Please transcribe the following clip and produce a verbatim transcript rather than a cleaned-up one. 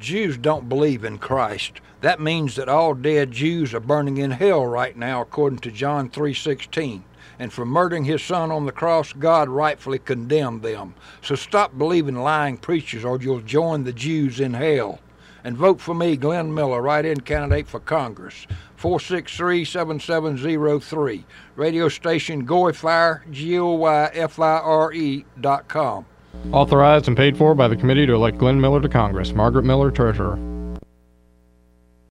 Jews don't believe in Christ. That means that all dead Jews are burning in hell right now, according to John three sixteen. And for murdering his son on the cross, God rightfully condemned them. So stop believing lying preachers or you'll join the Jews in hell. And vote for me, Glenn Miller, write-in candidate for Congress, four six three, seven seven zero three. Radio station Goyfire, G O Y F I R E dot com. Authorized and paid for by the committee to elect Glenn Miller to Congress. Margaret Miller, Treasurer.